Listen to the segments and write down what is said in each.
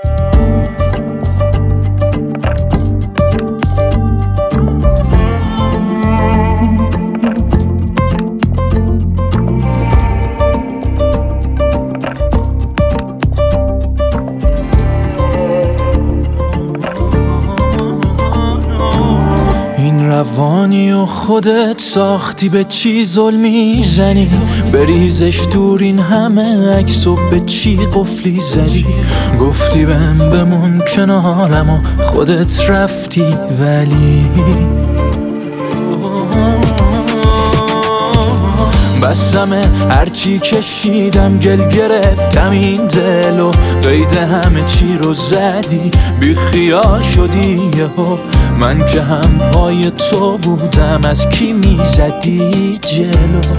روانی و خودت ساختی، به چی ظلمی زنی؟ بریزش دور این همه عکس و به چی قفلی زدی؟ گفتی بهم بمون کنارم و خودت رفتی، ولی بسمه هرچی کشیدم گل گرفتم این دل و قید همه چی رو زدی، بی خیال شدی یهو. من که هم پای تو بودم، از کی میزدی جلو؟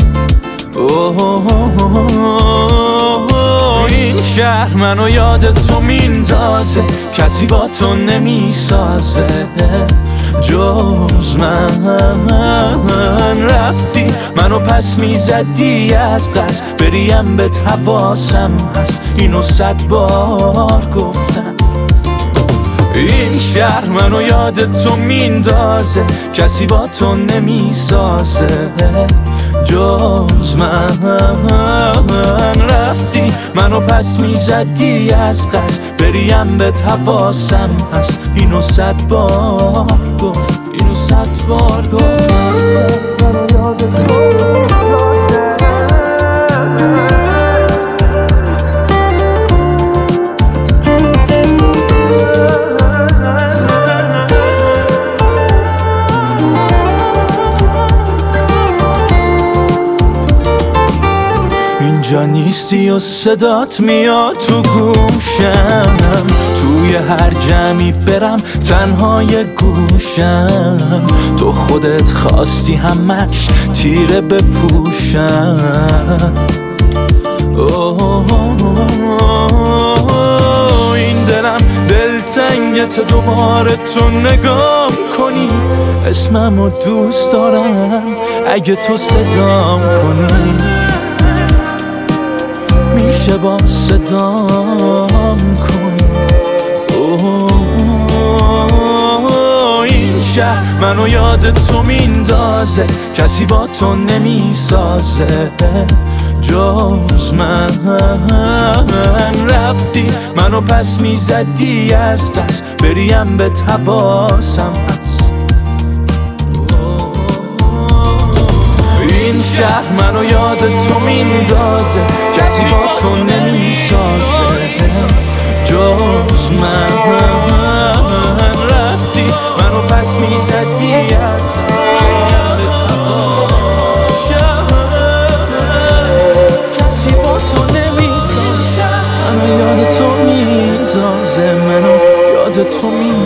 این شهر منو یاد تو میندازه، کسی با تو نمیسازه جز من. رفتی منو پس میزدی از قصد، بریم به حواسم هست، اینو 100 بار گفتم. این شهر منو یاد تو میندازه، کسی با تو نمیسازه جز من. رفتی منو پس میزدی از قصد، بریم به حواسم هست، اینو 100 بار گفت، اینو 100 بار گفت. اینجا نیستی و صدات میاد تو گوشم، توی هر جمعی برم تنهای گوشم. تو خودت خواستی همش تیره بپوشم. این دلم دلتنگت، دوباره تو نگام کنی، اسممو دوست دارم اگه تو صدام کنی. میشه با صدام کنی. این شهر منو یاد تو میندازه، کسی با تو نمیسازه جز من. رفتی منو پس میزدی از قصد، بریم به حواسم هست. این شهر منو یاد تو میندازه، کسی با تو نمیسازه جز من. رفتی منو پس میزدی از قصد، بریم به حواسم، کسی با تو نمیسازه. منو یاد تو میندازه، منو یاد تو میندازه.